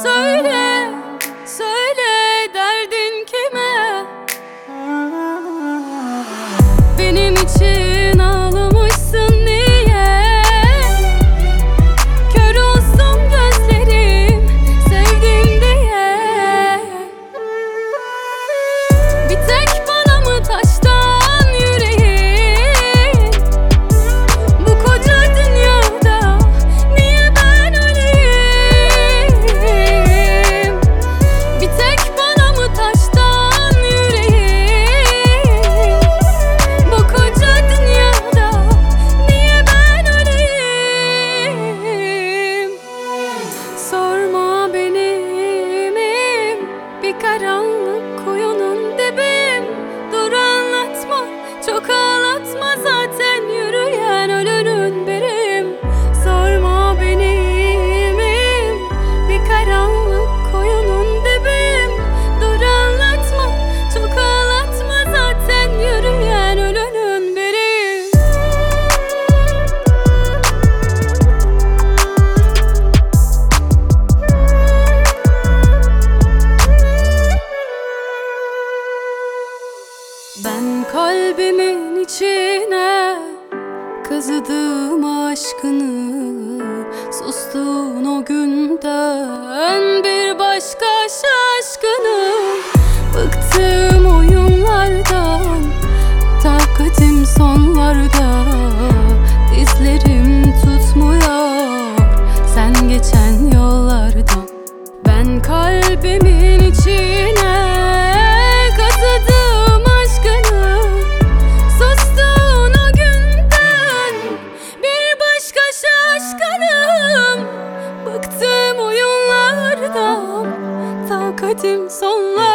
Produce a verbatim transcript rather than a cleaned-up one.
Söyle, söyle derdin kime? Benim için ağlamışsın niye? Kör olsun gözlerim sevdim diye. Bir tek bana mı taştan yüreğin? Bu koca dünyada niye ben öleyim? Bir tek bana mı taştan yüreğin? Bu koca dünyada niye ben öleyim? Sorma benimim, bir karanlık kuyunun dibim. Dur anlatma, çok ağlatma, zaten yürüyen ölünün berim. Sorma benimim, bir karanlık kuyunun dibim. Dur anlatma, çok ağlatma, zaten yürüyen ölünün berim. Ben kalbimin içine kazıdım aşkını. Sustun o günden bir başka şaşkınım. Bıktım oyunlardan, takatim sonlarda. Dizlerim tutmuyor sen geçen yollardan. Ben kalbimin içine kazıdım aşkını. Sustun o günden bir başka şaşkınım. Bıktım oyunlardan, takatim sonlar.